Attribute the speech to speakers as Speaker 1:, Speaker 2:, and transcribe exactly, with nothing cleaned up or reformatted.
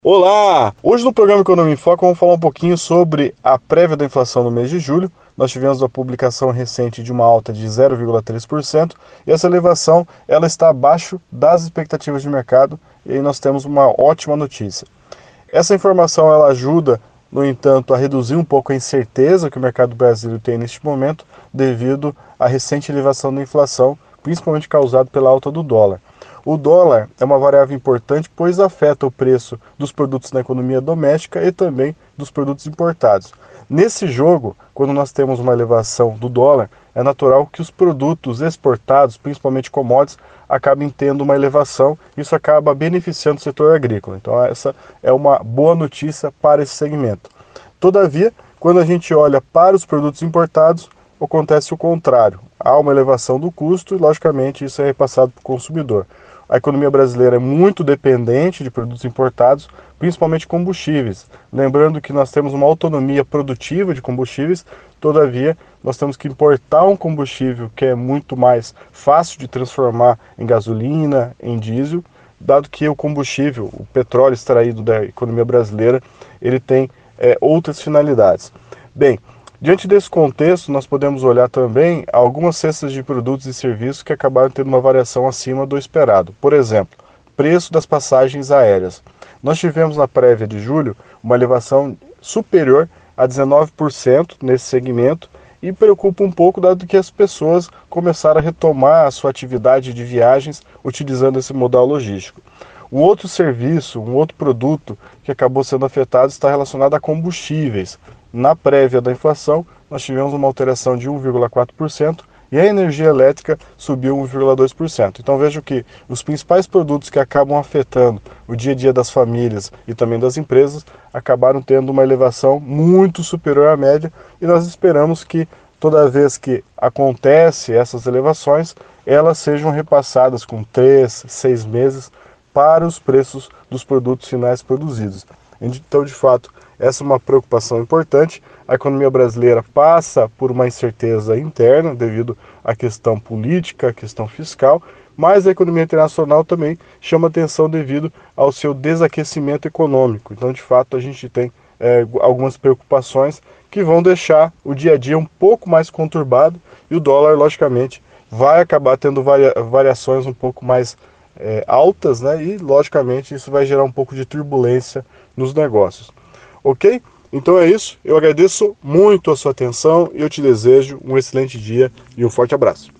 Speaker 1: Olá! Hoje no programa Economia em Foco vamos falar um pouquinho sobre a prévia da inflação no mês de julho. Nós tivemos a publicação recente de uma alta de zero vírgula três por cento e essa elevação ela está abaixo das expectativas de mercado e aí nós temos uma ótima notícia. Essa informação ela ajuda, no entanto, a reduzir um pouco a incerteza que o mercado brasileiro tem neste momento devido à recente elevação da inflação, principalmente causada pela alta do dólar. O dólar é uma variável importante, pois afeta o preço dos produtos na economia doméstica e também dos produtos importados. Nesse jogo, quando nós temos uma elevação do dólar, é natural que os produtos exportados, principalmente commodities, acabem tendo uma elevação. Isso acaba beneficiando o setor agrícola. Então, essa é uma boa notícia para esse segmento. Todavia, quando a gente olha para os produtos importados, acontece o contrário. Há uma elevação do custo e, logicamente, isso é repassado para o consumidor. A economia brasileira é muito dependente de produtos importados, principalmente combustíveis. Lembrando que nós temos uma autonomia produtiva de combustíveis, todavia, nós temos que importar um combustível que é muito mais fácil de transformar em gasolina, em diesel, dado que o combustível, o petróleo extraído da economia brasileira, ele tem é, outras finalidades. Bem, diante desse contexto, nós podemos olhar também algumas cestas de produtos e serviços que acabaram tendo uma variação acima do esperado. Por exemplo, preço das passagens aéreas. Nós tivemos na prévia de julho uma elevação superior a dezenove por cento nesse segmento e preocupa um pouco dado que as pessoas começaram a retomar a sua atividade de viagens utilizando esse modal logístico. Um outro serviço, um outro produto que acabou sendo afetado está relacionado a combustíveis. Na prévia da inflação, nós tivemos uma alteração de um vírgula quatro por cento e a energia elétrica subiu um vírgula dois por cento. Então vejo que os principais produtos que acabam afetando o dia a dia das famílias e também das empresas acabaram tendo uma elevação muito superior à média e nós esperamos que toda vez que acontece essas elevações, elas sejam repassadas com três, seis meses para os preços dos produtos finais produzidos. Então, de fato, essa é uma preocupação importante. A economia brasileira passa por uma incerteza interna devido à questão política, à questão fiscal, mas a economia internacional também chama atenção devido ao seu desaquecimento econômico. Então, de fato, a gente tem é, algumas preocupações que vão deixar o dia a dia um pouco mais conturbado e o dólar, logicamente, vai acabar tendo varia variações um pouco mais é, altas, né? E, logicamente, isso vai gerar um pouco de turbulência nos negócios. Ok? Então é isso. Eu agradeço muito a sua atenção e eu te desejo um excelente dia e um forte abraço.